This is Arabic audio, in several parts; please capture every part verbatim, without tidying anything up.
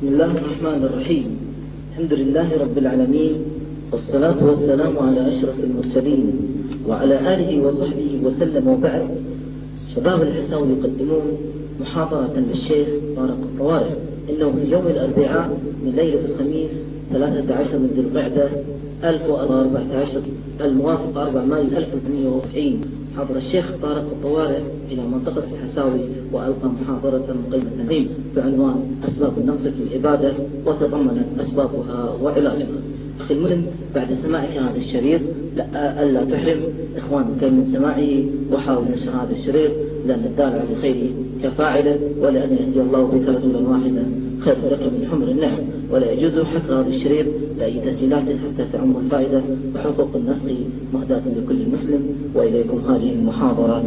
بسم الله الرحمن الرحيم. الحمد لله رب العالمين، والصلاة والسلام على أشرف المرسلين وعلى آله وصحبه وسلم، وبعد. شباب الحساوي يقدمون محاضرة للشيخ طارق الطوارئ، إنه في يوم الأربعاء من ليلة الخميس ثلاثة عشر من ذي القعدة ألف وأربعة عشر الموافق أربعة مايو ألف وثمانمائة وتسعين. حضر الشيخ طارق الطوارئ إلى منطقة الحساوي وألقى محاضرة مقيمة بعنوان أسباب النقص في العبادة، وتضمنت أسبابها وعلاجها. أخي المسلم، بعد سماعك هذا الشريط ألا تحرم إخوانك من سماعه، وحاول نشر هذا الشريط، لأن الدال على الخير كفاعله، ولأن يهدي الله بك رجلا واحدا خير لك من حمر النعم. ولا يجوز حصر هذا الشريط لأي تسجيلات حتى تعم الفائدة، وحقوق النسخ مهداة لكل مسلم. وإليكم هذه المحاضرة.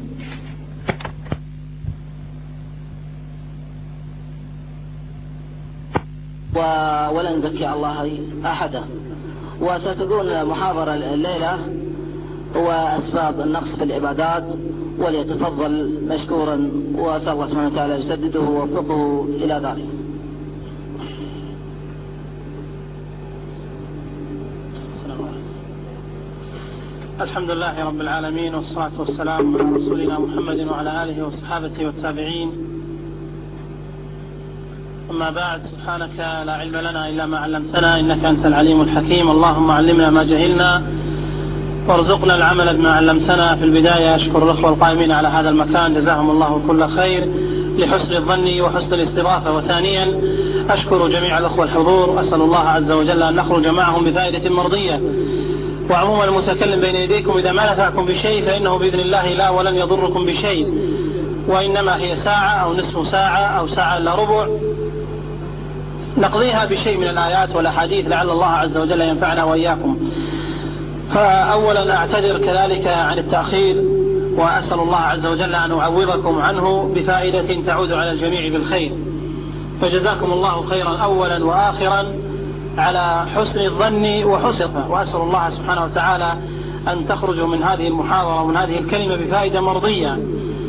ولن نزكي الله أحدا. وستكون محاضرة الليلة هو أسباب النقص في العبادات، وليتفضل مشكورا، وأسأل الله سبحانه وتعالى يسدده ووفقه إلى ذلك. الحمد لله رب العالمين، والصلاة والسلام على رسولنا محمد وعلى آله وصحابته والتابعين. أما بعد، سبحانك لا علم لنا إلا ما علمتنا، إنك أنت العليم الحكيم. اللهم علمنا ما جهلنا وارزقنا العمل بما علمتنا. في البداية أشكر الأخوة القائمين على هذا المكان، جزاهم الله كل خير لحسن الظن وحسن الاستضافة. وثانيا أشكر جميع الأخوة الحضور، أسأل الله عز وجل أن نخرج معهم بفائدة مرضية. وعموما المتكلم بين يديكم إذا ما نفعكم بشيء فإنه بإذن الله لا ولن يضركم بشيء، وإنما هي ساعة أو نصف ساعة أو ساعة إلا ربع نقضيها بشيء من الآيات والأحاديث، لعل الله عز وجل ينفعنا وإياكم. فأولا أعتذر كذلك عن التأخير، وأسأل الله عز وجل أن أعوضكم عنه بفائدة تعود على الجميع بالخير. فجزاكم الله خيرا أولا وآخرا على حسن الظن وحسنه، وأسأل الله سبحانه وتعالى أن تخرجوا من هذه المحاضرة ومن هذه الكلمة بفائدة مرضية.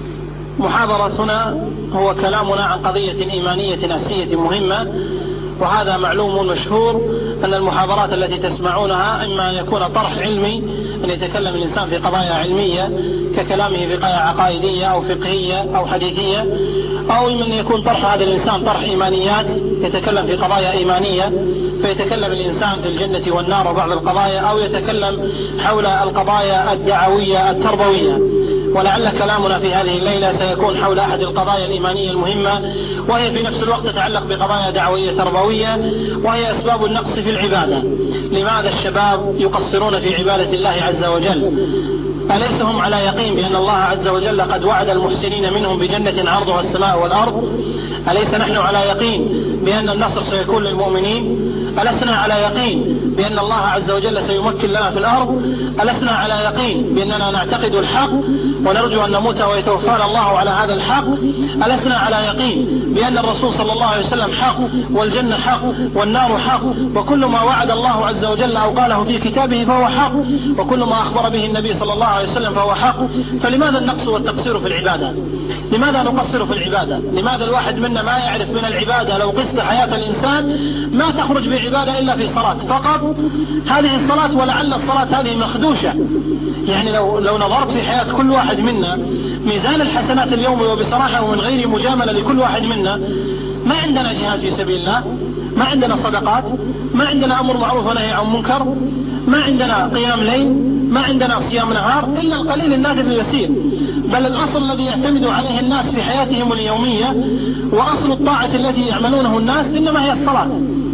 محاضرتنا هو كلامنا عن قضية إيمانية أساسية مهمة، وهذا معلوم مشهور أن المحاضرات التي تسمعونها إما أن يكون طرح علمي، أن يتكلم الإنسان في قضايا علمية ككلامه في قضايا عقائدية أو فقهية أو حديثية، أو من يكون طرح هذا الإنسان طرح إيمانيات، يتكلم في قضايا إيمانية فيتكلم الإنسان في الجنة والنار وبعض القضايا، أو يتكلم حول القضايا الدعوية التربوية. ولعل كلامنا في هذه الليلة سيكون حول أحد القضايا الإيمانية المهمة، وهي في نفس الوقت تتعلق بقضايا دعوية تربوية، وهي أسباب النقص في العبادة. لماذا الشباب يقصرون في عبادة الله عز وجل؟ أليس هم على يقين بأن الله عز وجل قد وعد المحسنين منهم بجنة عرضها السماء والأرض؟ أليس نحن على يقين بأن النصر سيكون للمؤمنين؟ ألسنا على يقين بأن الله عز وجل سيمكن لنا في الأرض؟ ألسنا على يقين بأننا نعتقد الحق ونرجو أن نموت ويتوفانا الله على هذا الحق؟ ألسنا على يقين بأن الرسول صلى الله عليه وسلم حق، والجنة حق، والنار حق، وكل ما وعد الله عز وجل أو قاله في كتابه فهو حق، وكل ما أخبر به النبي صلى الله عليه وسلم فهو حق؟ فلماذا النقص والتقصير في العبادة؟ لماذا نقصر في العبادة؟ لماذا الواحد منا ما يعرف من العبادة لو قست حياة الإنسان ما تخرج بعبادة إلا في صلاة فقط؟ هذه الصلاة، ولعل الصلاة هذه مخدوشة. يعني لو, لو نظرت في حياة كل واحد منا ميزان الحسنات اليوم، وبصراحة ومن غير مجاملة لكل واحد منا، ما عندنا جهاد في سبيل الله، ما عندنا صدقات، ما عندنا أمر معروف ونهي عن منكر، ما عندنا قيام ليل، ما عندنا صيام نهار، إلا القليل النادر اليسير. بل الأصل الذي يعتمد عليه الناس في حياتهم اليومية وأصل الطاعة التي يعملونه الناس إنما هي الصلاة.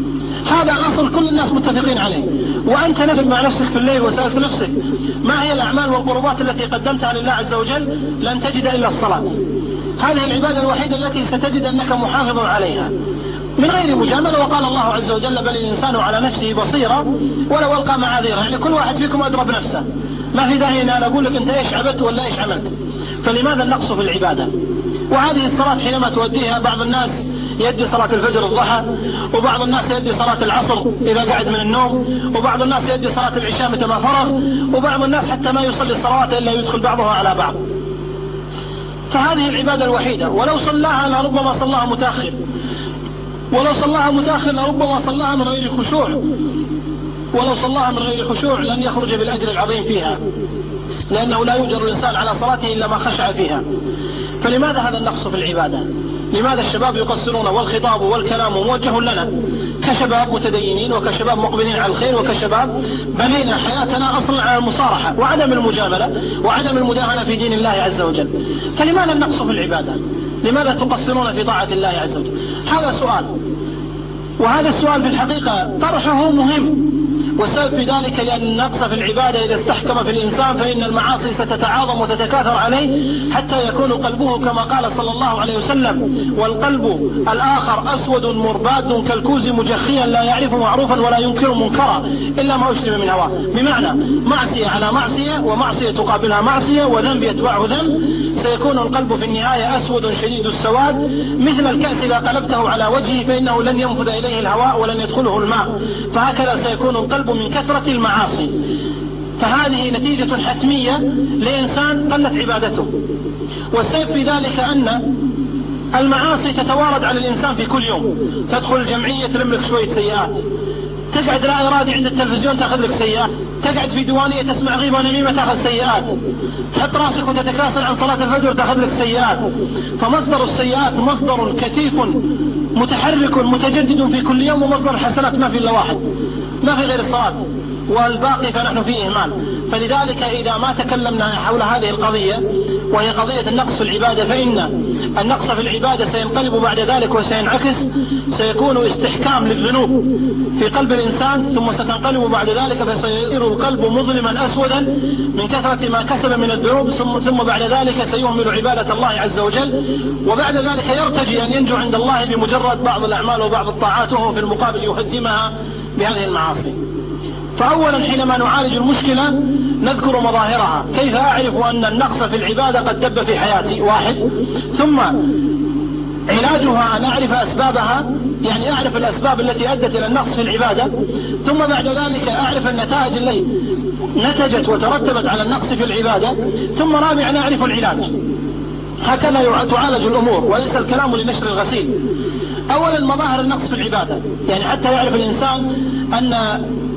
هذا أصل كل الناس متفقين عليه. وأنت نفسك مع نفسك في الليل وسألت نفسك ما هي الأعمال والقربات التي قدمتها لله عز وجل، لن تجد إلا الصلاة. هذه العبادة الوحيدة التي ستجد أنك محافظ عليها من غير مجاملة. وقال الله عز وجل بل الإنسان على نفسه بصيرة ولو ألقى معاذيره. يعني كل واحد فيكم أدرى بنفسه، ما في داعي أن أنا أقول لك أنت إيش عبدت ولا إيش عملت. فلماذا النقص في العبادة؟ وهذه الصلاة حينما توديها بعض الناس يدي صلاة الفجر الضحى، وبعض الناس يدي صلاة العصر إذا قعد من النوم، وبعض الناس يدي صلاة العشاء متى ما فرغ، وبعض الناس حتى ما يصلي الصلوات إلا يدخل بعضها على بعض. فهذه العبادة الوحيدة، ولو صلاها لربما صلاها متأخر. ولو صلاها متأخر لربما صلاها من غير خشوع، ولو صلاها من غير خشوع لن يخرج بالأجر العظيم فيها، لأنه لا يؤجر الإنسان على صلاته إلا ما خشع فيها. فلماذا هذا النقص في العبادة؟ لماذا الشباب يقصرون والخطاب والكلام موجه لنا كشباب متدينين وكشباب مقبلين على الخير وكشباب بنينا حياتنا أصلا على المصارحة وعدم المجاملة وعدم المداهنة في دين الله عز وجل؟ فلماذا النقص في العبادة؟ لماذا تقصرون في طاعة الله عز وجل؟ هذا سؤال، وهذا السؤال في الحقيقة طرحه مهم، والسبب في ذلك لأن النقص في العبادة إذا استحكم في الإنسان فإن المعاصي ستتعاظم وتتكاثر عليه حتى يكون قلبه كما قال صلى الله عليه وسلم: والقلب الآخر أسود مرباد كالكوز مجخيا لا يعرف معروفا ولا ينكر منكرا إلا ما أشرب من هواه. بمعنى معصية على معصية ومعصية تقابلها معصية وذنب يتبعه ذنب، سيكون القلب في النهاية أسود شديد السواد مثل الكأس إذا قلبته على وجهه فإنه لن ينفذ إليه الهواء ولن يدخله الماء، فهكذا سيكون القلب من كثرة المعاصي. فهذه نتيجة حتمية لإنسان قلت عبادته، والسبب في ذلك أن المعاصي تتوارد على الإنسان في كل يوم. تدخل الجمعية تلم لك شوية سيئات، تقعد لا إرادي عند التلفزيون تأخذ لك سيئات، تقعد في ديوانية تسمع غيبة ونميمة تأخذ سيئات، تحط راسك وتتكاسل عن صلاة الفجر تأخذ لك سيئات. فمصدر السيئات مصدر كثيف متحرك متجدد في كل يوم، ومصدر الحسنات ما في إلا واحد، ما في غير الصلاة، والباقي فنحن فيه إهمال. فلذلك إذا ما تكلمنا حول هذه القضية وهي قضية النقص في العبادة، فإن النقص في العبادة سينقلب بعد ذلك وسينعكس، سيكون استحكام للذنوب في قلب الإنسان، ثم ستنقلب بعد ذلك فسيصير القلب مظلما أسودا من كثرة ما كسب من الذنوب، ثم بعد ذلك سيهمل عبادة الله عز وجل، وبعد ذلك يرتجي أن ينجو عند الله بمجرد بعض الأعمال وبعض الطاعات، وهو في المقابل يهدمها بهذه المعاصي. فأولا حينما نعالج المشكلة نذكر مظاهرها، كيف أعرف أن النقص في العبادة قد دب في حياتي؟ واحد. ثم علاجها أن أعرف أسبابها، يعني أعرف الأسباب التي أدت إلى النقص في العبادة، ثم بعد ذلك أعرف النتائج التي نتجت وترتبت على النقص في العبادة، ثم رابعا أعرف العلاج. هكذا تعالج الأمور، وليس الكلام لنشر الغسيل. أولا مظاهر النقص في العبادة، يعني حتى يعرف الإنسان أن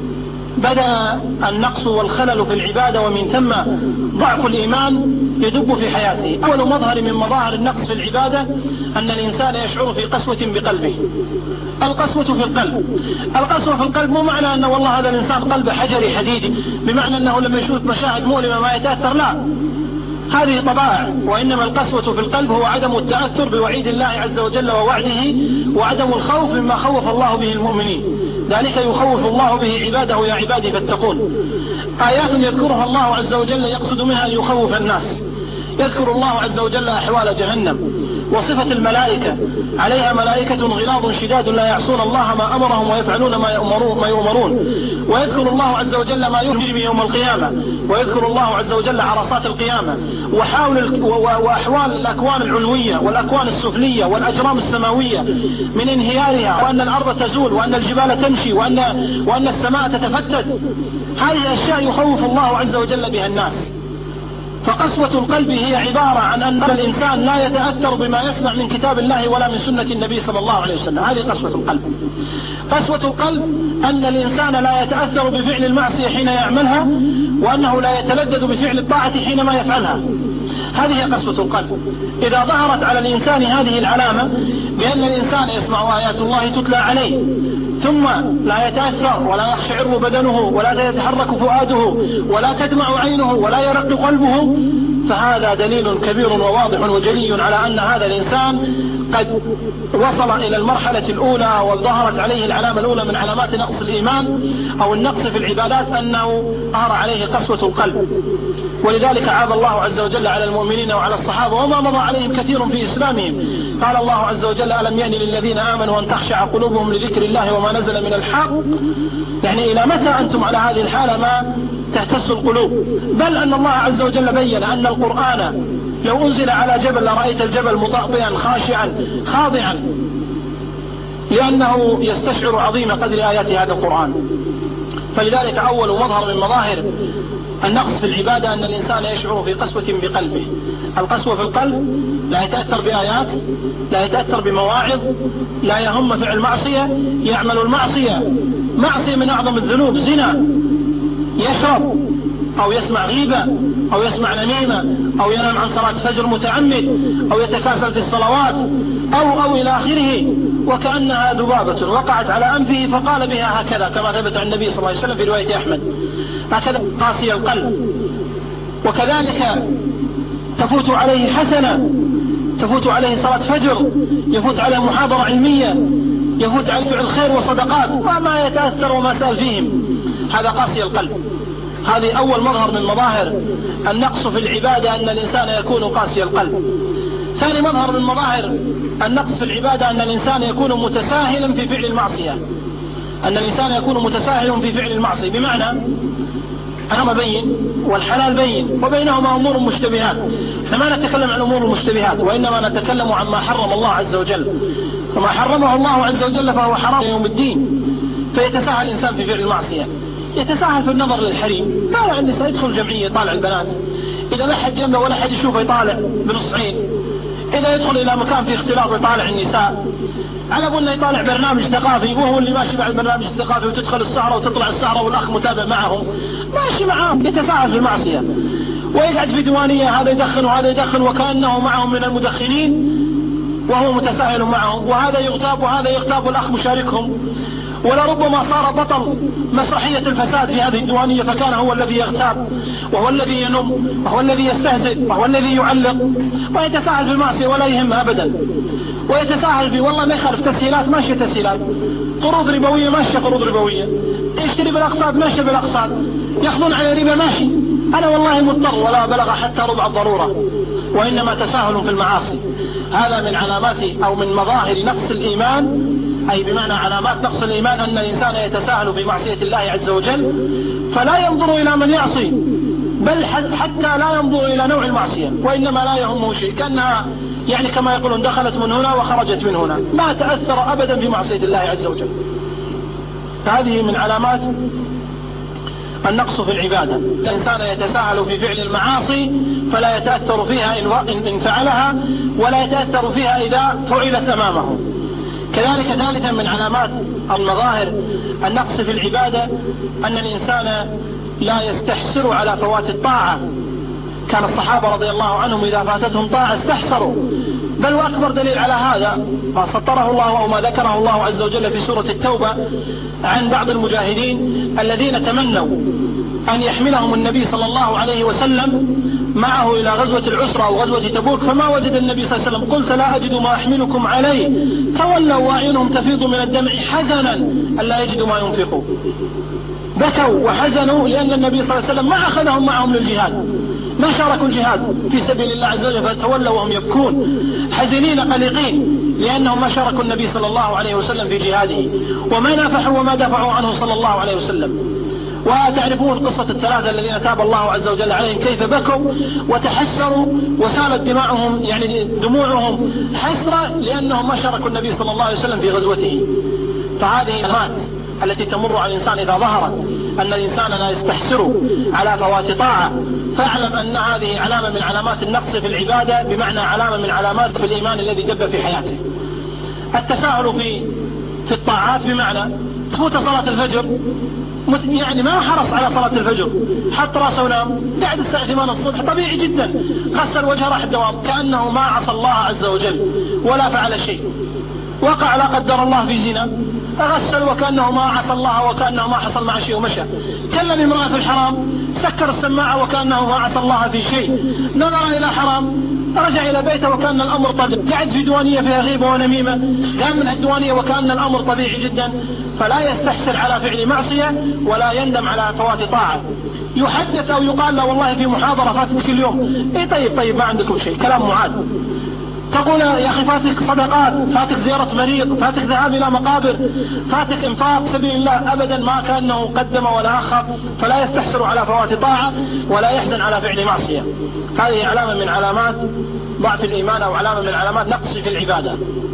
بدأ النقص والخلل في العبادة ومن ثم ضعف الإيمان يدب في حياته. أول مظهر من مظاهر النقص في العبادة أن الإنسان يشعر في قسوة بقلبه. القسوة في القلب، القسوة في القلب مو معنى أن والله هذا الإنسان قلب حجري حديدي بمعنى أنه لما يشوف مشاهد مؤلمة ما يتأثر، لا، هذه طبائع. وإنما القسوة في القلب هو عدم التأثر بوعيد الله عز وجل ووعده، وعدم الخوف مما خوف الله به المؤمنين، ذلك يخوف الله به عباده: يا عبادي فاتقون. آيات يذكرها الله عز وجل يقصد منها أن يخوف الناس. يذكر الله عز وجل أحوال جهنم وصفة الملائكة، عليها ملائكة غلاظ شداد لا يعصون الله ما أمرهم ويفعلون ما يؤمرون, ما يؤمرون. ويذكر الله عز وجل ما يجري يوم القيامة، ويذكر الله عز وجل عرصات القيامة وحاول وأحوال الأكوان العلوية والأكوان السفلية والأجرام السماوية من انهيارها، وأن الأرض تزول وأن الجبال تمشي وأن, وأن السماء تتفتت. هذه أشياء يخوف الله عز وجل بها الناس. فقسوة القلب هي عبارة عن أن الإنسان لا يتأثر بما يسمع من كتاب الله ولا من سنة النبي صلى الله عليه وسلم. هذه قسوة القلب. قسوة القلب أن الإنسان لا يتأثر بفعل المعصية حين يعملها، وأنه لا يتلذذ بفعل الطاعة حينما يفعلها. هذه قسوة القلب. إذا ظهرت على الإنسان هذه العلامة بأن الإنسان يسمع آيات الله تتلى عليه ثم لا يتأثر ولا يخشعر بدنه ولا يتحرك فؤاده ولا تدمع عينه ولا يرق قلبه، فهذا دليل كبير وواضح وجلي على أن هذا الإنسان قد وصل إلى المرحلة الأولى وظهرت عليه العلامة الأولى من علامات نقص الإيمان أو النقص في العبادات، أنه ظهر عليه قسوة القلب. ولذلك عاب الله عز وجل على المؤمنين وعلى الصحابة وما مضى عليهم كثير في إسلامهم. قال الله عز وجل: ألم يأن للذين آمنوا أن تخشع قلوبهم لذكر الله وما نزل من الحق. يعني إلى متى أنتم على هذه الحالة ما تهتز القلوب؟ بل أن الله عز وجل بين أن القرآن لو أنزل على جبل لرأيت الجبل مطأطئا خاشعا خاضعا، لأنه يستشعر عظيم قدر آيات هذا القرآن. فلذلك أول مظهر من مظاهر النقص في العبادة أن الإنسان يشعر في قسوة بقلبه. القسوة في القلب لا يتأثر بآيات، لا يتأثر بمواعظ، لا يهم فعل معصية، يعمل المعصية، معصية من أعظم الذنوب زنا، يشرب أو يسمع غيبة أو يسمع نميمة أو ينام عن صلاة فجر متعمد أو يتكاسل في الصلوات أو أو إلى آخره، وكأنها ذبابة وقعت على أنفه فقال بها هكذا، كما ثبت عن النبي صلى الله عليه وسلم في رواية أحمد، هكذا قاسي القلب. وكذلك تفوت عليه حسنة، تفوت عليه صلاة فجر، يفوت عليه محاضرة علمية، يفوت عليه فعل خير وصدقات وما يتأثر وما سأل فيهم، هذا قاسي القلب. هذه أول مظهر من مظاهر النقص في العبادة، أن الإنسان يكون قاسي القلب. ثاني مظهر من مظاهر النقص في العبادة أن الإنسان يكون متساهلا في فعل المعصية، أن الإنسان يكون متساهل في فعل المعصية، بمعنى الحرام بين والحلال بين وبينهما أمور مشتبهات. احنا ما نتكلم عن أمور المشتبهات، وإنما نتكلم عن ما حرم الله عز وجل، وما حرمه الله عز وجل فهو حرام يوم الدين. فيتساهل الإنسان في فعل المعصية، يتساهل في النظر للحريم، طالع النساء، يدخل جمعية طالع البنات، إذا ما حد جنبه ولا حد يشوفه يطالع بنص عين، إذا يدخل إلى مكان فيه اختلاط يطالع النساء، على أبونا يطالع برنامج ثقافي وهو اللي ماشي مع البرنامج الثقافي، وتدخل السهرة وتطلع السهرة والأخ متابع معهم ماشي معهم، يتساهل في المعصية. ويقعد في ديوانية، هذا يدخن وهذا يدخن وكأنه معهم من المدخنين وهو متساهل معهم، وهذا يغتاب وهذا يغتاب والأخ مشاركهم. ولربما صار بطل مسرحية الفساد في هذه الديوانية، فكان هو الذي يغتاب وهو الذي ينم وهو الذي يستهزئ وهو الذي يعلق، ويتساهل في المعصية ولا يهم أبدا. ويتساهل في والله ما يخالف تسهيلات، ماشية تسهيلات، قروض ربوية ماشية قروض ربوية، يشتري بالأقساط ماشية بالأقساط، يأخذون على ربا ماشي، أنا والله مضطر ولا بلغ حتى ربع الضرورة، وإنما تساهل في المعاصي. هذا من علامات أو من مظاهر نقص الإيمان، أي بمعنى علامات نقص الإيمان أن الإنسان يتساهل في معصية الله عز وجل، فلا ينظر إلى من يعصي، بل حتى لا ينظر إلى نوع المعصية، وإنما لا يهمه شيء، كأنها يعني كما يقولون دخلت من هنا وخرجت من هنا، ما تأثر أبدا بمعصية الله عز وجل. هذه من علامات النقص في العبادة، الإنسان يتساهل في فعل المعاصي فلا يتأثر فيها إن فعلها، ولا يتأثر فيها إذا فعلت أمامه. كذلك ثالثا من علامات المظاهر النقص في العبادة أن الإنسان لا يستحسر على فوات الطاعة. كان الصحابة رضي الله عنهم إذا فاتتهم طاعة استحسروا، بل وأكبر دليل على هذا ما سطره الله أو ما ذكره الله عز وجل في سورة التوبة عن بعض المجاهدين الذين تمنوا أن يحملهم النبي صلى الله عليه وسلم معه إلى غزوة العسرة أو غزوة تبوك، فما وجد النبي صلى الله عليه وسلم، قلت لا أجد ما أحملكم عليه، تولوا وأعينهم تفيض من الدمع حزنا ألا يجدوا ما ينفقوا. بكوا وحزنوا لأن النبي صلى الله عليه وسلم ما أخذهم معهم للجهاد، ما شاركوا الجهاد في سبيل الله عز وجل، فتولوا وهم يبكون حزنين قلقين لأنهم ما شاركوا النبي صلى الله عليه وسلم في جهاده، وما نافحوا وما دافعوا عنه صلى الله عليه وسلم. وتعرفون قصة الثلاثة الذين تاب الله عز وجل عليهم كيف بكوا وتحسروا وسالت دماؤهم يعني دموعهم حسرة لأنهم ما شاركوا النبي صلى الله عليه وسلم في غزوته. فهذه علامات التي تمر على الإنسان إذا ظهرت أن الإنسان لا يستحسر على فوات طاعة، فاعلم أن هذه علامة من علامات النقص في العبادة، بمعنى علامة من علامات في الإيمان الذي دب في حياته. التساهل في في الطاعات بمعنى تفوت صلاة الفجر، يعني ما حرص على صلاة الفجر، حط راسه ونام، قاعد الساعة ثمانية الصبح طبيعي جدا، غسل وجهه راح الدوام كأنه ما عصى الله عز وجل ولا فعل شيء. وقع لا قدر الله في زنا، أغسل وكأنه ما عصى الله وكأنه ما حصل مع شيء ومشى. كلم امرأة في الحرام، سكر السماعة وكأنه ما عصى الله في شيء. نظر إلى حرام، رجع إلى بيته وكأن الأمر طبيعي. قعد في دوانية فيها غيبة ونميمة، قام من الديوانية وكأن الأمر طبيعي جدا. فلا يستحسر على فعل معصية ولا يندم على فوات طاعة. يحدث أو يقال له والله في محاضرة فاتت كل يوم، إيه طيب طيب ما عندكم شيء، كلام معاد. تقول يا أخي فاتك صدقات، فاتك زيارة مريض، فاتك ذهاب إلى مقابر، فاتك إنفاق سبيل الله، أبدا ما كأنه قدم ولا أخر. فلا يستحسر على فوات طاعة ولا يحزن على فعل معصية. هذه علامة من علامات ضعف الإيمان أو علامة من علامات نقص في العبادة.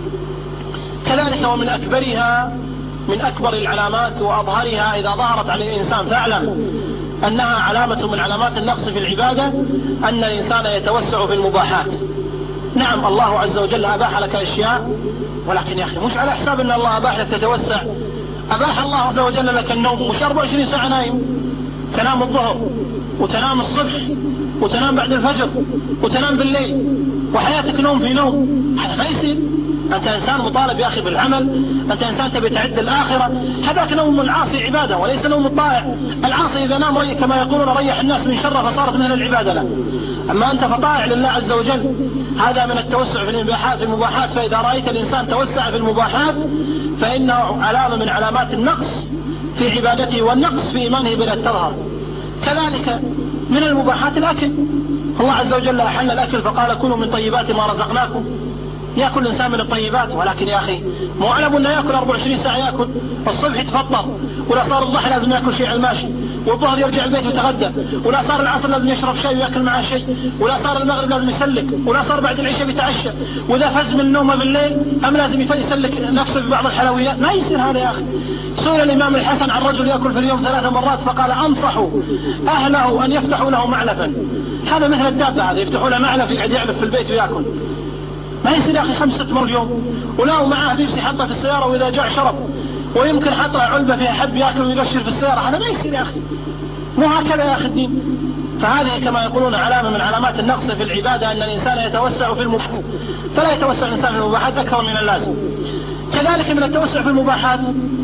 كذلك ومن أكبرها من أكبر العلامات وأظهرها إذا ظهرت على الإنسان فاعلم أنها علامة من علامات النقص في العبادة أن الإنسان يتوسع في المباحات. نعم الله عز وجل أباح لك أشياء، ولكن يا أخي مش على حساب أن الله أباح لك تتوسع. أباح الله عز وجل لك النوم، مش أربعة وعشرين ساعة نايم، تنام الظهر وتنام الصبح وتنام بعد الفجر وتنام بالليل وحياتك نوم في نوم. هذا ما يصير. أنت إنسان مطالب يا أخي بالعمل، أنت إنسان تبي تعد الآخرة. هذاك نوم العاصي عبادة وليس نوم الطائع. العاصي إذا نام ريح كما يقولون ريح الناس من شره فصارت منها العبادة له. أما أنت فطائع لله عز وجل. هذا من التوسع في المباحات في المباحات. فإذا رأيت الإنسان توسع في المباحات فإنه علامة من علامات النقص في عبادته والنقص في إيمانه بلا تظهر. كذلك من المباحات الأكل. الله عز وجل أحل الأكل فقال كلوا من طيبات ما رزقناكم. يأكل الإنسان من الطيبات، ولكن يا أخي مو علم أنه يأكل أربعة وعشرين ساعة. يأكل الصبح يتفطر، ولا صار الضحى لازم يأكل شيء على الماشي، والظهر يرجع البيت ويتغدى، ولا صار العصر لازم يشرب شيء ويأكل معه شيء، ولا صار المغرب لازم يسلك، ولا صار بعد العشاء بيتعشى، وإذا فز من نومه بالليل أم لازم يسلك نفسه ببعض الحلويات. ما يصير هذا يا أخي. سئل الإمام الحسن عن رجل يأكل في اليوم ثلاث مرات فقال أنصحوا أهله أن يفتحوا له معلفا. هذا مثل الدابة، هذا يفتحوا له معلف يقعد يعلف في البيت ويأكل. ما يصير يا أخي خمس ست مرات اليوم، ولا ومعه بيبسي حطه في السيارة وإذا جاء شرب، ويمكن حطه علبة فيها حب يأكل ويقشر في السيارة. هذا ما يصير يا أخي. مو هكذا يا أخي الدين. فهذه كما يقولون علامة من علامات النقص في العبادة أن الإنسان يتوسع في المباحات، فلا يتوسع الإنسان في المباحات أكثر من اللازم. كذلك من التوسع في المباحات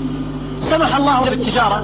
سمح الله بالتجارة.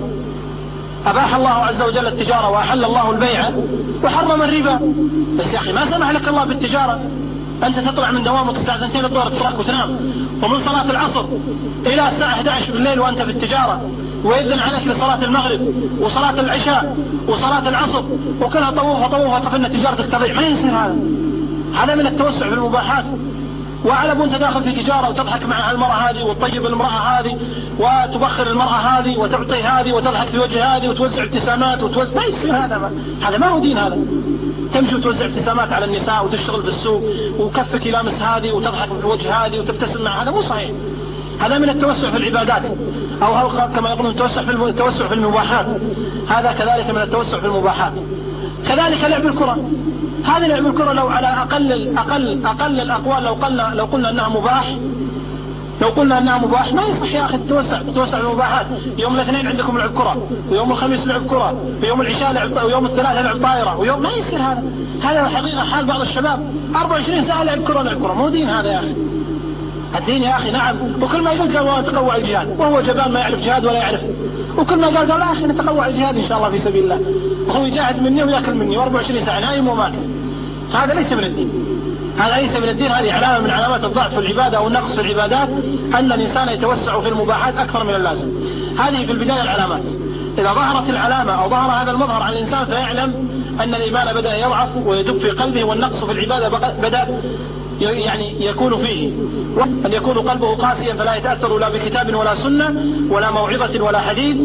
أباح الله عز وجل التجارة وأحل الله البيع وحرم الربا. بس يا أخي ما سمح لك الله بالتجارة. أنت تطلع من دوامك الساعة اثنتين الظهر تترك وتنام، ومن صلاة العصر إلى الساعة أحد عشر بالليل وأنت في التجارة، ويذن عليك لصلاة المغرب وصلاة العشاء وصلاة العصر وكلها طووفة طووفة تقلنا تجارتك تضيع. ما يصير هذا. هذا من التوسع في المباحات. وعلى وانت داخل في تجارة وتضحك مع المرأة هذه وتطيب المرأة هذه وتبخر المرأة هذه وتعطي هذه وتضحك في وجه هذه وتوزع ابتسامات وتوزع. ما يصير هذا. ما. هذا ما هو دين. هذا تمشي وتوزع ابتسامات على النساء وتشتغل في السوق وكفك يلامس هذه وتضحك في وجه هذه وتبتسم مع. هذا مو صحيح. هذا من التوسع في العبادات، أو كما يقولون التوسع في التوسع في المباحات. هذا كذلك من التوسع في المباحات. كذلك لعب الكرة. هذه لعب الكرة لو على أقل أقل أقل الأقوال لو قلنا لو قلنا أنها مباح لو قلنا أنها مباح ما يصح يا أخي تتوسع تتوسع في المباحات. يوم الاثنين عندكم لعب كرة، ويوم الخميس لعب كرة، ويوم العشاء لعب، ويوم الثلاثاء لعب طائرة، ويوم ما يصير هذا. هذا حقيقة حال بعض الشباب أربعة وعشرين ساعة لعب كرة لعب كرة. مو دين هذا يا أخي. الدين يا أخي نعم. وكل ما يقول قال نتقوى الجهاد وهو جبان ما يعرف جهاد ولا يعرف، وكل ما قال قال لا أخي نتقوى الجهاد إن شاء الله في سبيل الله، وهو يجاهد مني ويأكل مني وأربعة وعشرين ساعة نايم وماكل. هذا ليس من الدين. هذا ليس من الدين. هذه علامة من علامات الضعف في العبادة أو النقص في العبادات أن الإنسان يتوسع في المباحات أكثر من اللازم. هذه في البداية العلامات. إذا ظهرت العلامة أو ظهر هذا المظهر على الإنسان فيعلم أن الإيمان بدأ يضعف ويدب في قلبه، والنقص في العبادة بدأ يعني يكون فيه، أن يكون قلبه قاسيا فلا يتأثر لا بكتاب ولا سنة ولا موعظة ولا حديث.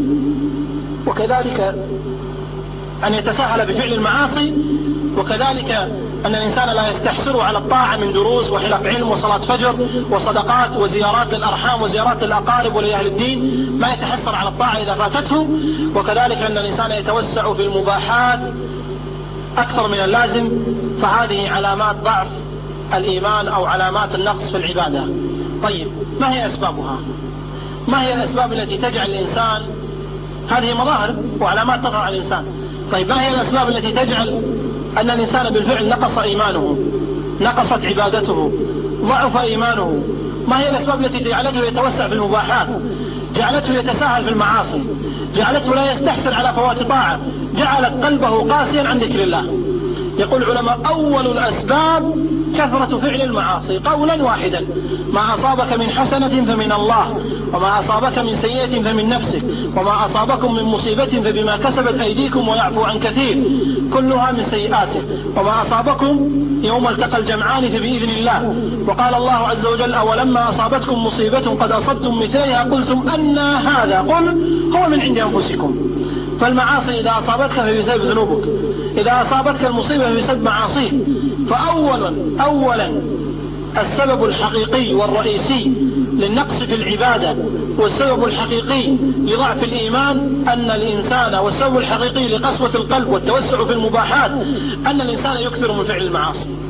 وكذلك أن يتساهل بفعل المعاصي. وكذلك أن الإنسان لا يستحسر على الطاعة من دروس وحلق علم وصلاة فجر وصدقات وزيارات للأرحام وزيارات للأقارب ولأهل الدين، ما يتحسر على الطاعة إذا فاتته. وكذلك أن الإنسان يتوسع في المباحات أكثر من اللازم. فهذه علامات ضعف الإيمان أو علامات النقص في العبادة. طيب ما هي أسبابها؟ ما هي الأسباب التي تجعل الإنسان، هذه مظاهر وعلامات تظهر على الإنسان. طيب ما هي الأسباب التي تجعل أن الإنسان بالفعل نقص إيمانه، نقصت عبادته، ضعف إيمانه؟ ما هي الأسباب التي جعلته يتوسع في المباحات، جعلته يتساهل في المعاصي، جعلته لا يستحسن على فوات طاعة، جعلت قلبه قاسيا عن ذكر الله؟ يقول العلماء أول الأسباب كثرة فعل المعاصي قولا واحدا. ما أصابك من حسنة فمن الله، وما أصابك من سيئة فمن نفسك، وما أصابكم من مصيبة فبما كسبت أيديكم ويعفو عن كثير، كلها من سيئاتك. وما أصابكم يوم التقى الجمعان فبإذن الله. وقال الله عز وجل أولما أصابتكم مصيبة قد أصبتم مثلها قلتم أن هذا، قل هو من عند أنفسكم. فالمعاصي إذا أصابتك فبسبب ذنوبك، إذا أصابتك المصيبة فبسبب معاصيك. فأولا أولا السبب الحقيقي والرئيسي للنقص في العبادة والسبب الحقيقي لضعف الإيمان أن الإنسان، والسبب الحقيقي لقسوة القلب والتوسع في المباحات أن الإنسان يكثر من فعل المعاصي.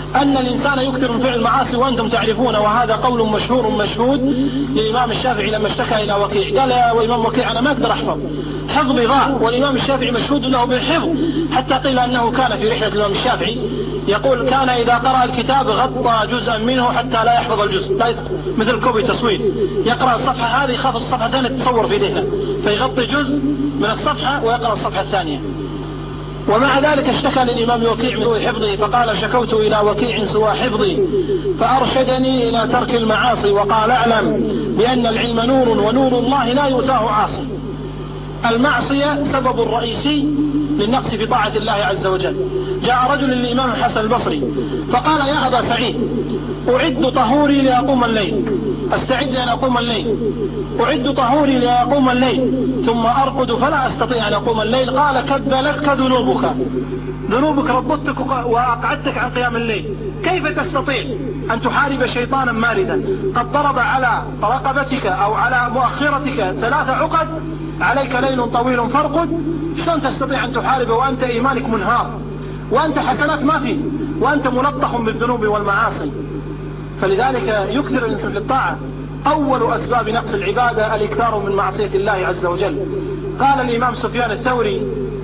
أن الإنسان يكثر من فعل المعاصي وأنتم تعرفون، وهذا قول مشهور مشهود للإمام الشافعي لما اشتكى إلى وكيع، قال يا إمام وكيع أنا ما أقدر أحفظ، حفظي ضاع. والإمام الشافعي مشهود له بالحفظ، حتى قيل أنه كان في رحلة الإمام الشافعي يقول كان إذا قرأ الكتاب غطى جزءا منه حتى لا يحفظ الجزء، لا مثل كوبي تصوير، يقرأ الصفحة هذه يخاف الصفحة الثانية تتصور في ذهنه فيغطي جزء من الصفحة ويقرأ الصفحة الثانية. ومع ذلك اشتكى للإمام وكيع من سوء حفظه فقال شكوت إلى وكيع سوء حفظي فأرشدني إلى ترك المعاصي وقال اعلم بأن العلم نور ونور الله لا يؤتاه عاصي. المعصية سبب رئيسي للنقص في طاعة الله عز وجل. جاء رجل للإمام الحسن البصري فقال يا أبا سعيد أعد طهوري لأقوم الليل، أستعد أن أقوم الليل، أعد طهوري لأقوم الليل ثم أرقد فلا أستطيع أن أقوم الليل. قال كذلتك ذنوبك، ذنوبك ربطتك وأقعدتك عن قيام الليل، كيف تستطيع أن تحارب شيطانا ماردا قد ضرب على رقبتك أو على مؤخرتك ثلاث عقد، عليك ليل طويل فارقد، شلون تستطيع أن تحارب وأنت إيمانك منهار وأنت حسنات ما فيه وأنت ملطخ بالذنوب والمعاصي؟ فلذلك يكثر الإنسان في الطاعة. أول أسباب نقص العبادة الإكثار من معصية الله عز وجل. قال الإمام سفيان الثوري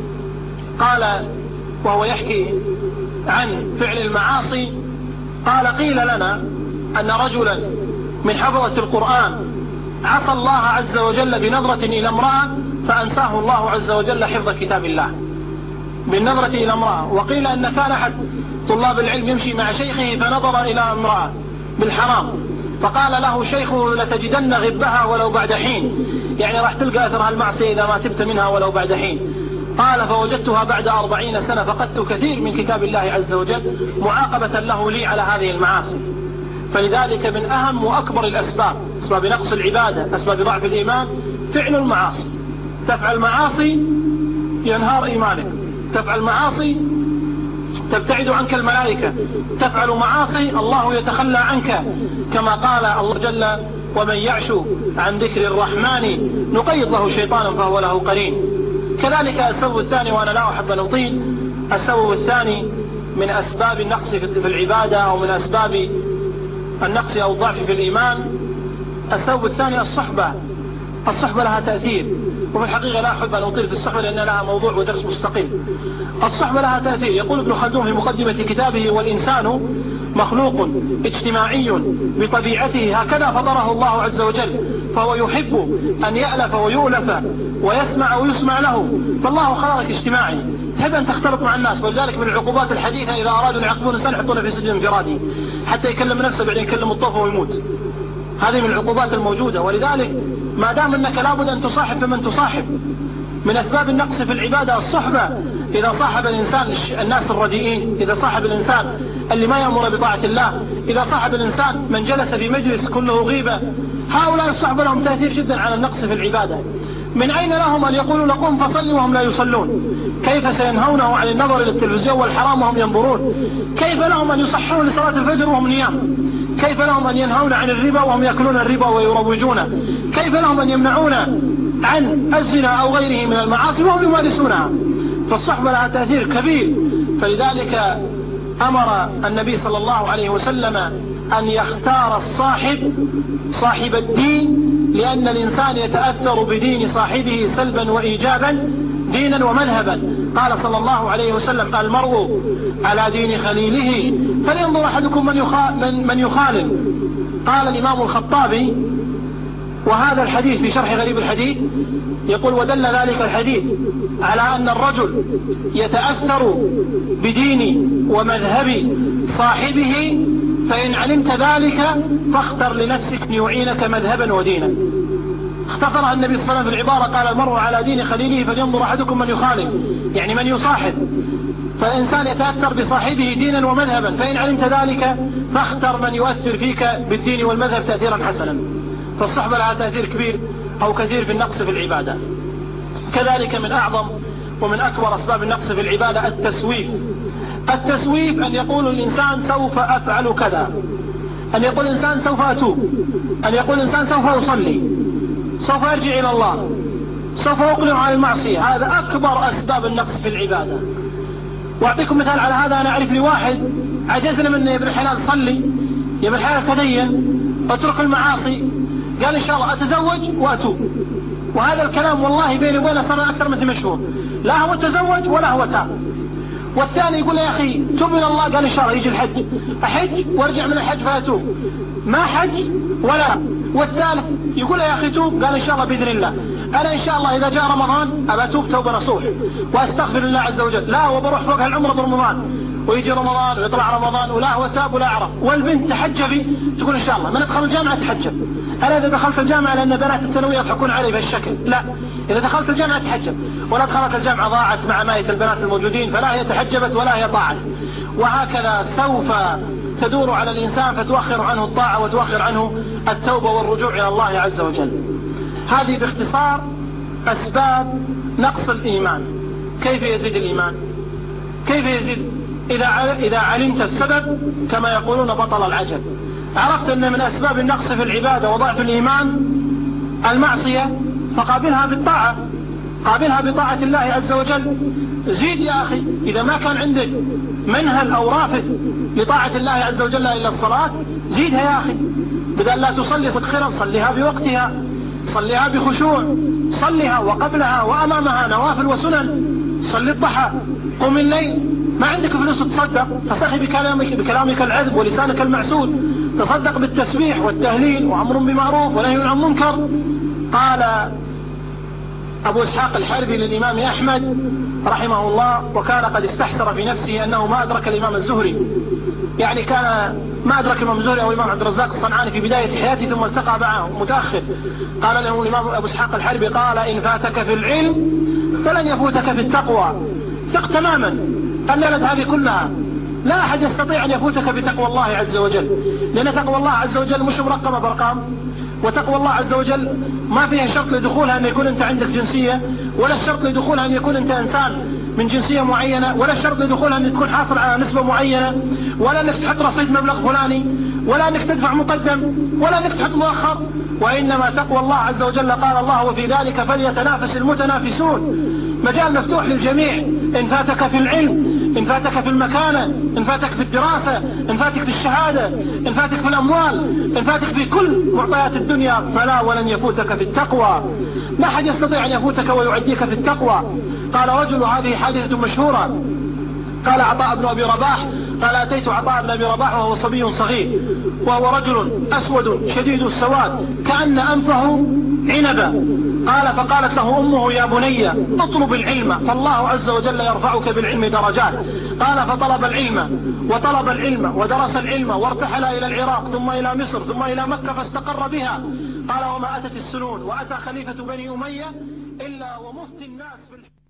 قال وهو يحكي عن فعل المعاصي قال قيل لنا أن رجلا من حفظة القرآن عصى الله عز وجل بنظرة إلى امرأة فأنساه الله عز وجل حفظ كتاب الله بالنظرة إلى امرأة. وقيل أن كان أحد طلاب العلم يمشي مع شيخه فنظر إلى امرأة بالحرام فقال له شيخه لتجدن غبها ولو بعد حين، يعني راح تلقى أثرها المعصية إذا ما تبت منها ولو بعد حين. قال فوجدتها بعد أربعين سنة فقدت كثير من كتاب الله عز وجل معاقبة له لي على هذه المعاصي. فلذلك من أهم وأكبر الأسباب أسباب نقص العبادة أسباب ضعف الإيمان فعل المعاصي. تفعل معاصي ينهار إيمانك، تفعل معاصي تبتعد عنك الملائكة، تفعل معاصي الله يتخلى عنك، كما قال الله جل ومن يعش عن ذكر الرحمن نقيض له شيطانا فهو له قرين. كذلك السبب الثاني، وأنا لا أحب أن أطيل، السبب الثاني من أسباب النقص في العبادة أو من أسباب النقص أو الضعف في الإيمان، السبب الثاني الصحبة. الصحبة لها تأثير، وفي الحقيقة لا أحب أن أطيل في الصحبة لأن لها موضوع ودرس مستقل. الصحبة لها تأثير. يقول ابن خلدون في مقدمة كتابه والإنسان مخلوق اجتماعي بطبيعته هكذا فطره الله عز وجل، فهو يحب أن يألف ويؤلف ويسمع ويسمع له، فالله خلقك اجتماعي تحب أن تختلط مع الناس. ولذلك من العقوبات الحديثة إذا أرادوا أن يعاقبون الإنسان يحطونه في سجن انفرادي حتى يكلم نفسه بعدين يكلم الطوفة ويموت. هذه من العقوبات الموجودة. ولذلك ما دام أنك لابد أن تصاحب فمن تصاحب. من أسباب النقص في العبادة الصحبة. إذا صاحب الإنسان الناس الرديئين، إذا صاحب الإنسان اللي ما يأمر بطاعة الله، إذا صاحب الإنسان من جلس في مجلس كله غيبة، هؤلاء الصحبة لهم تأثير جدا على النقص في العبادة. من أين لهم أن يقولوا لقوم فصلوا وهم لا يصلون؟ كيف سينهونه عن النظر إلى التلفزيون والحرام وهم ينظرون؟ كيف لهم أن يصحون لصلاة الفجر وهم نيام؟ كيف لهم أن ينهون عن الربا وهم يأكلون الربا ويروجونه؟ كيف لهم أن يمنعون عن الزنا أو غيره من المعاصي وهم يمارسونها؟ فالصحبة لها تأثير كبير. فلذلك أمر النبي صلى الله عليه وسلم أن يختار الصاحب صاحب الدين، لأن الإنسان يتأثر بدين صاحبه سلبا وإيجابا دينا ومذهبا. قال صلى الله عليه وسلم المرء على دين خليله فلينظر أحدكم من, من, من يخالل. قال الإمام الخطابي وهذا الحديث في شرح غريب الحديث يقول ودل ذلك الحديث على أن الرجل يتأثر بدين ومذهب صاحبه، فإن علمت ذلك فاختر لنفسك من يعينك مذهبا ودينا. اختصرها النبي صلى الله عليه وسلم في العبارة قال المرء على دين خليله فلينظر أحدكم من يخالف، يعني من يصاحب. فالإنسان يتأثر بصاحبه دينا ومذهبا، فإن علمت ذلك فاختر من يؤثر فيك بالدين والمذهب تأثيرا حسنا. فالصحبة لها تأثير كبير أو كثير في النقص في العبادة. كذلك من أعظم ومن أكبر أسباب النقص في العبادة التسويف. التسويف أن يقول الإنسان سوف أفعل كذا، أن يقول الإنسان سوف أتوب، أن يقول الإنسان سوف أصلي، سوف أرجع إلى الله، سوف أقلع عن المعصية. هذا أكبر أسباب النقص في العبادة. وأعطيكم مثال على هذا. أنا أعرف لي واحد عجزنا من يا ابن الحلال صلي، يا ابن الحلال تدين، اترك المعاصي. قال إن شاء الله أتزوج وأتوب. وهذا الكلام والله بيني وبينه صار أكثر من ثمان شهور، لا هو تزوج ولا هو تاب. والثاني يقول يا أخي توب من الله، قال إن شاء الله يجي الحج أحج وارجع من الحج فأتوب، ما حج ولا. والثالث يقول يا أخي توب، قال إن شاء الله بإذن الله أنا إن شاء الله إذا جاء رمضان أبى أتوب توبة نصوح وأستغفر الله عز وجل، لا وبروح فوق العمرة برمضان ويجي رمضان ويطلع رمضان ولا هو تاب ولا عرف. والبنت تحجبي تقول إن شاء الله من أدخل الجامعة تحجب. أنا إذا دخلت الجامعة لأن بنات الثانوية يضحكون علي بهالشكل، لا، إذا دخلت الجامعة تحجب، ولا دخلت الجامعة ضاعت مع ماية البنات الموجودين، فلا هي تحجبت ولا هي طاعت. وهكذا سوف تدور على الإنسان فتؤخر عنه الطاعة وتؤخر عنه التوبة والرجوع إلى الله عز وجل. هذه باختصار أسباب نقص الإيمان. كيف يزيد الإيمان؟ كيف يزيد؟ إذا إذا علمت السبب كما يقولون بطل العجب. عرفت أن من أسباب النقص في العبادة وضعف الإيمان المعصية، فقابلها بالطاعة، قابلها بطاعة الله عز وجل. زيد يا أخي، إذا ما كان عندك منهل أو رافد لطاعة الله عز وجل إلا الصلاة، زيدها يا أخي. بدل لا تصلي صدخرا صليها بوقتها، صليها بخشوع، صليها وقبلها وأمامها نوافل وسنن. صلي الضحى، قم الليل. ما عندك فلوس تصدق، فصحي بكلامك, بكلامك العذب ولسانك المعسول، تصدق بالتسبيح والتهليل وأمر بمعروف ونهي عن منكر. قال أبو إسحاق الحربي للإمام أحمد رحمه الله، وكان قد استحسر في نفسه أنه ما أدرك الإمام الزهري، يعني كان ما أدرك الإمام الزهري أو الإمام عبد الرزاق الصنعاني في بداية حياته ثم التقى معه متأخر. قال له الإمام أبو إسحاق الحربي، قال إن فاتك في العلم فلن يفوتك في التقوى. ثق تماما قللت هذه كلها، لا أحد يستطيع أن يفوتك بتقوى الله عز وجل، لأن تقوى الله عز وجل مش مرقمة بأرقام، وتقوى الله عز وجل ما فيها شرط لدخولها أن يكون أنت عندك جنسية، ولا الشرط لدخولها أن يكون أنت إنسان من جنسية معينة، ولا الشرط لدخولها أن تكون حاصل على نسبة معينة، ولا أنك تحط رصيد مبلغ فلاني، ولا أنك تدفع مقدم، ولا أنك تحط مؤخر. وإنما تقوى الله عز وجل قال الله وفي ذلك فليتنافس المتنافسون. مجال مفتوح للجميع. إن فاتك في العلم، إن فاتك في المكانة، إن فاتك في الدراسة، إن فاتك في الشهادة، إن فاتك في الأموال، إن فاتك في كل معطيات الدنيا، فلا ولن يفوتك في التقوى. ما حد يستطيع أن يفوتك ويعديك في التقوى. قال رجل، هذه حادثة مشهورة، قال عطاء بن أبي رباح، قال أتيت عطاء بن أبي رباح وهو صبي صغير، وهو رجل أسود شديد السواد كأن أنفه عنبا. قال فقالت له أمه يا بني اطلب العلم فالله عز وجل يرفعك بالعلم درجات. قال فطلب العلم وطلب العلم ودرس العلم وارتحل إلى العراق ثم إلى مصر ثم إلى مكة فاستقر بها. قال وما أتت السنون وأتى خليفة بني أمية إلا ومفتي الناس في